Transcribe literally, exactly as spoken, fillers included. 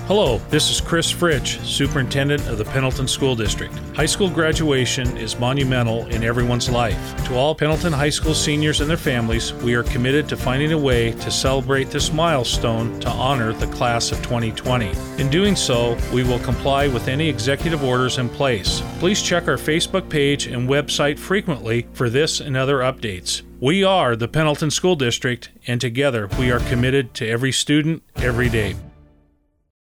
Hello, this is Chris Fritsch, Superintendent of the Pendleton School District. High school graduation is monumental in everyone's life. To all Pendleton High School seniors and their families, we are committed to finding a way to celebrate this milestone to honor the class of twenty twenty. In doing so, we will comply with any executive orders in place. Please check our Facebook page and website frequently for this and other updates. We are the Pendleton School District, and together we are committed to every student, every day.